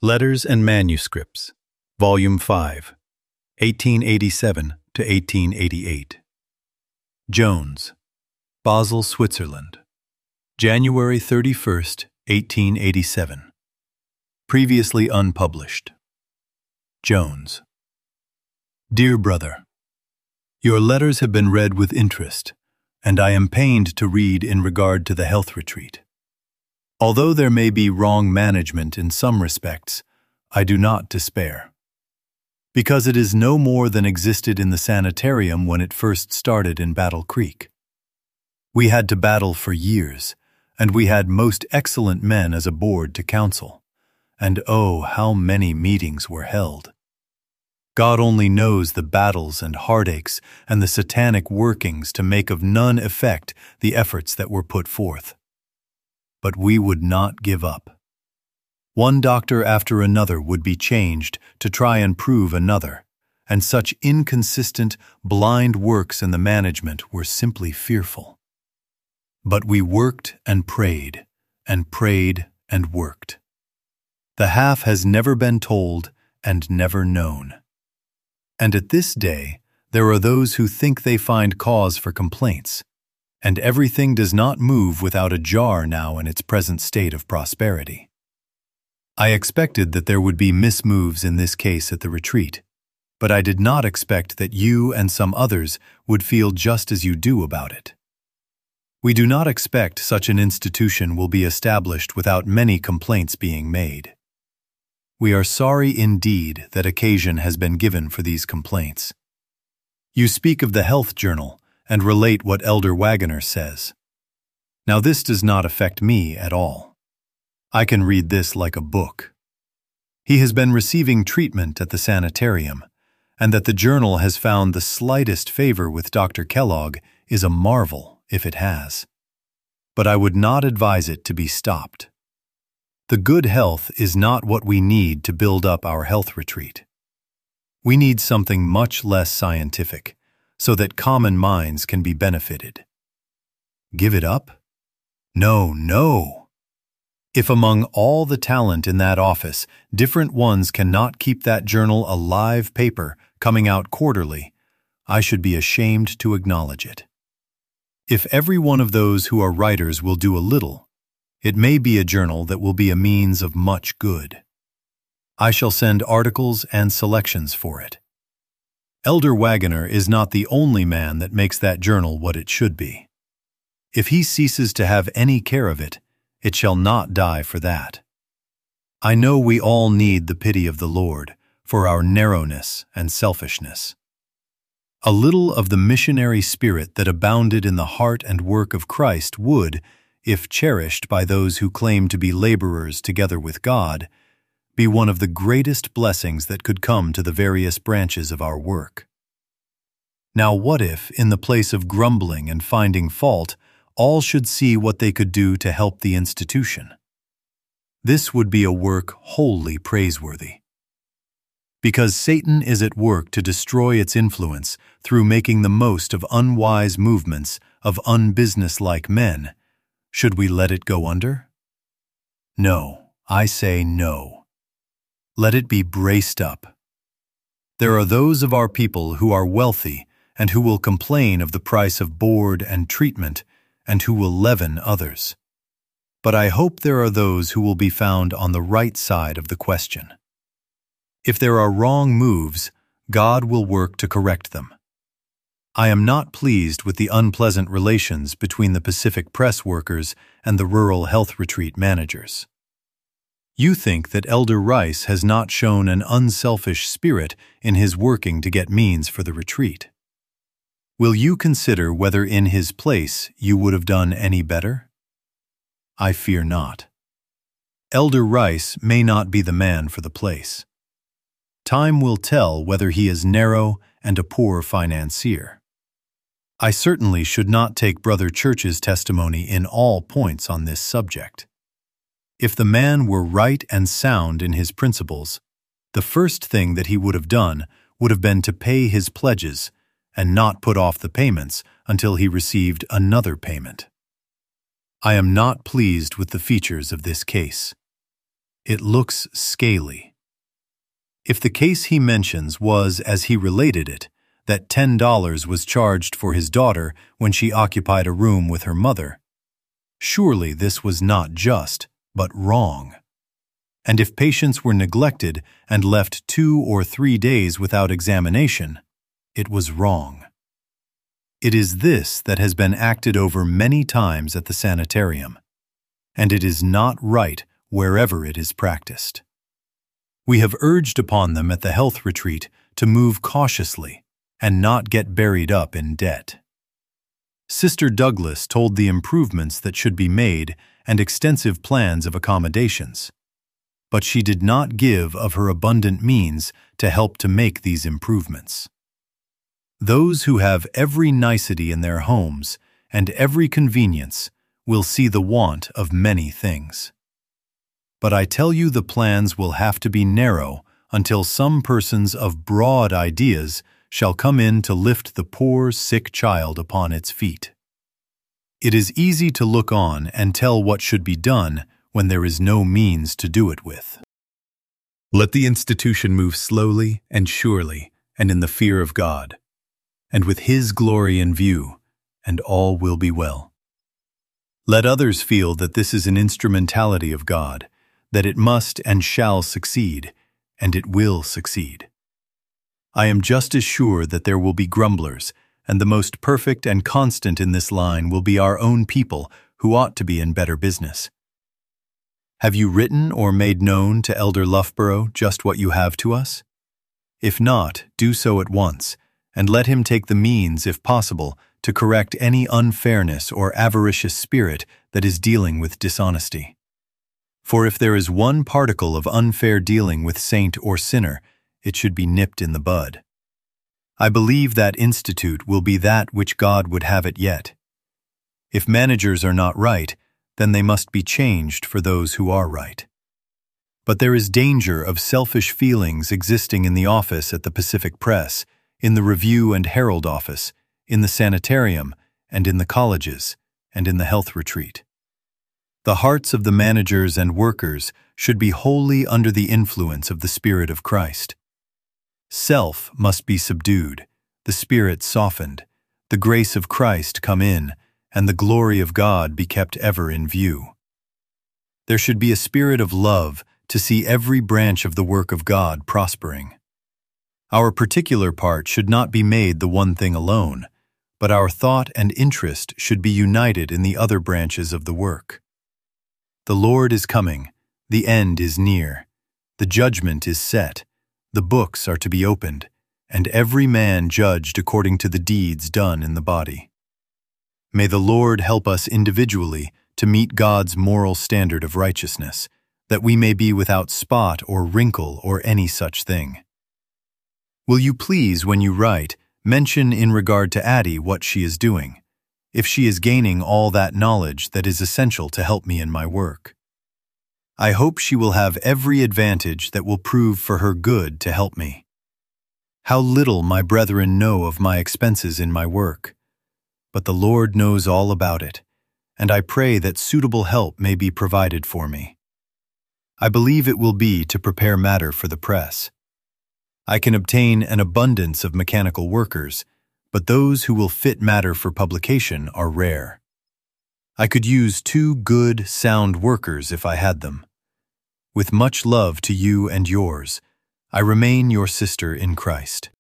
Letters and Manuscripts, Volume 5, 1887 to 1888. Jones, Basel, Switzerland, January 31st, 1887. Previously unpublished. Jones. Dear Brother, your letters have been read with interest, and I am pained to read in regard to the health retreat. Although there may be wrong management in some respects, I do not despair. Because it is no more than existed in the sanitarium when it first started in Battle Creek. We had to battle for years, and we had most excellent men as a board to counsel. And oh, how many meetings were held. God only knows the battles and heartaches and the satanic workings to make of none effect the efforts that were put forth. But we would not give up. One doctor after another would be changed to try and prove another, and such inconsistent, blind works in the management were simply fearful. But we worked and prayed, and prayed and worked. The half has never been told and never known. And at this day, there are those who think they find cause for complaints, and everything does not move without a jar now in its present state of prosperity. I expected that there would be mismoves in this case at the retreat, but I did not expect that you and some others would feel just as you do about it. We do not expect such an institution will be established without many complaints being made. We are sorry indeed that occasion has been given for these complaints. You speak of the Health Journal and relate what Elder Wagoner says. Now this does not affect me at all. I can read this like a book. He has been receiving treatment at the sanitarium, and that the journal has found the slightest favor with Dr. Kellogg is a marvel if it has. But I would not advise it to be stopped. The good health is not what we need to build up our health retreat. We need something much less scientific, so that common minds can be benefited. Give it up? No, no. If among all the talent in that office, different ones cannot keep that journal a live paper coming out quarterly, I should be ashamed to acknowledge it. If every one of those who are writers will do a little, it may be a journal that will be a means of much good. I shall send articles and selections for it. Elder Wagoner is not the only man that makes that journal what it should be. If he ceases to have any care of it, it shall not die for that. I know we all need the pity of the Lord for our narrowness and selfishness. A little of the missionary spirit that abounded in the heart and work of Christ would, if cherished by those who claim to be laborers together with God, be one of the greatest blessings that could come to the various branches of our work. Now what if, in the place of grumbling and finding fault, all should see what they could do to help the institution? This would be a work wholly praiseworthy. Because Satan is at work to destroy its influence through making the most of unwise movements of unbusinesslike men, should we let it go under? No, I say no. Let it be braced up. There are those of our people who are wealthy and who will complain of the price of board and treatment and who will leaven others. But I hope there are those who will be found on the right side of the question. If there are wrong moves, God will work to correct them. I am not pleased with the unpleasant relations between the Pacific Press workers and the rural health retreat managers. You think that Elder Rice has not shown an unselfish spirit in his working to get means for the retreat. Will you consider whether in his place you would have done any better? I fear not. Elder Rice may not be the man for the place. Time will tell whether he is narrow and a poor financier. I certainly should not take Brother Church's testimony in all points on this subject. If the man were right and sound in his principles, the first thing that he would have done would have been to pay his pledges and not put off the payments until he received another payment. I am not pleased with the features of this case. It looks scaly. If the case he mentions was, as he related it, that $10 was charged for his daughter when she occupied a room with her mother, surely this was not just, but wrong. And if patients were neglected and left 2 or 3 days without examination, it was wrong. It is this that has been acted over many times at the sanitarium, and it is not right wherever it is practiced. We have urged upon them at the health retreat to move cautiously and not get buried up in debt. Sister Douglas told the improvements that should be made and extensive plans of accommodations, but she did not give of her abundant means to help to make these improvements. Those who have every nicety in their homes and every convenience will see the want of many things. But I tell you, the plans will have to be narrow until some persons of broad ideas shall come in to lift the poor, sick child upon its feet. It is easy to look on and tell what should be done when there is no means to do it with. Let the institution move slowly and surely and in the fear of God, and with His glory in view, and all will be well. Let others feel that this is an instrumentality of God, that it must and shall succeed, and it will succeed. I am just as sure that there will be grumblers, and the most perfect and constant in this line will be our own people who ought to be in better business. Have you written or made known to Elder Loughborough just what you have to us? If not, do so at once, and let him take the means, if possible, to correct any unfairness or avaricious spirit that is dealing with dishonesty. For if there is one particle of unfair dealing with saint or sinner, it should be nipped in the bud. I believe that institute will be that which God would have it yet. If managers are not right, then they must be changed for those who are right. But there is danger of selfish feelings existing in the office at the Pacific Press, in the Review and Herald office, in the sanitarium, and in the colleges, and in the health retreat. The hearts of the managers and workers should be wholly under the influence of the Spirit of Christ. Self must be subdued, the spirit softened, the grace of Christ come in, and the glory of God be kept ever in view. There should be a spirit of love to see every branch of the work of God prospering. Our particular part should not be made the one thing alone, but our thought and interest should be united in the other branches of the work. The Lord is coming, the end is near, the judgment is set, the books are to be opened, and every man judged according to the deeds done in the body. May the Lord help us individually to meet God's moral standard of righteousness, that we may be without spot or wrinkle or any such thing. Will you please, when you write, mention in regard to Addie what she is doing, if she is gaining all that knowledge that is essential to help me in my work. I hope she will have every advantage that will prove for her good to help me. How little my brethren know of my expenses in my work, but the Lord knows all about it, and I pray that suitable help may be provided for me. I believe it will be to prepare matter for the press. I can obtain an abundance of mechanical workers, but those who will fit matter for publication are rare. I could use 2 good, sound workers if I had them. With much love to you and yours, I remain your sister in Christ.